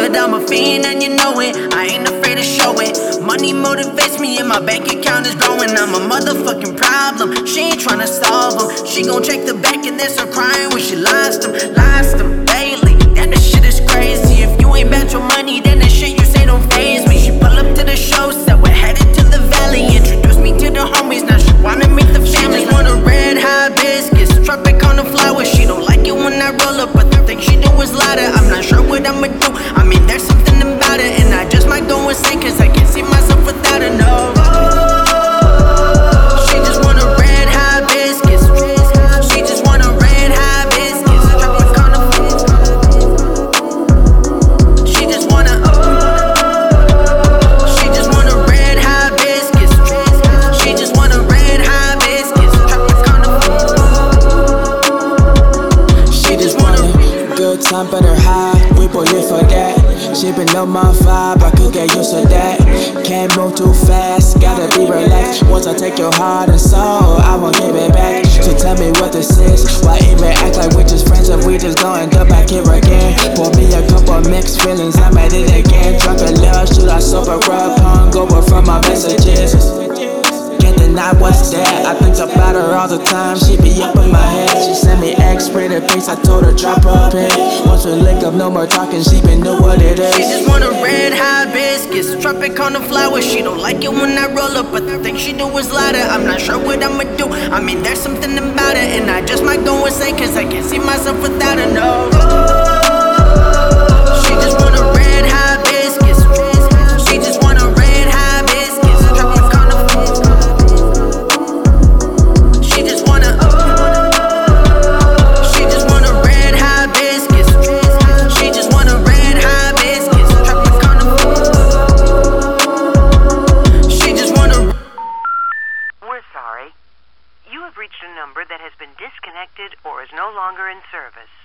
but I'm a fiend and you know it. I ain't afraid to show it. Money motivates me and my bank account is growing. I'm a motherfucking problem, she ain't tryna solve them. She gon' check the bank and then start crying when she lost them daily. Damn, this shit is crazy. If you ain't bet your money, then the shit you say don't faze me. She pull up to the show, said we're headed to the valley. Introduced me to the homies, now she wanna meet the family. She just want a red hibiscus, tropic on the flower. She don't like it when I roll up, but the thing she do is louder. I'm not sure what I'ma do, I mean there's something about it, and I just might go insane, cause I can't see myself without her, no. She just want a red hibiscus. She just want a red hibiscus, tropic on the floor. She just want a red hibiscus. She just want a red hibiscus, tropic on the floor. She just want a good time, better high, we both live for that. She been on my vibe, I could get used to that. Can't move too fast, gotta be relaxed. Once I take your heart and soul, I won't give it back. So tell me what this is, why even act like we just friends if we just gon' end up back here again? Pour me a cup of mixed feelings, I'm at it again. Drunk in love, should I sober up, hungover from my messages? Can't deny what's that, I think about her all the time, she be up in my head. She sent me X-rated pics, I told her drop her pin. Once we link up, no more talking, she been know what it is. She just want a red hibiscus, tropic on the flower. She don't like it when I roll up, but the thing she do is louder. I'm not sure what I'ma do, I mean there's something about it, and I just might go insane, cause I can't see myself without her, no. She just want a red hibiscus. She just want a red hibiscus, tropic on the floor. She just want a red hibiscus. She just want a red hibiscus, tropic on the floor. She just want a. We're sorry. You have reached a number that has been disconnected or is no longer in service.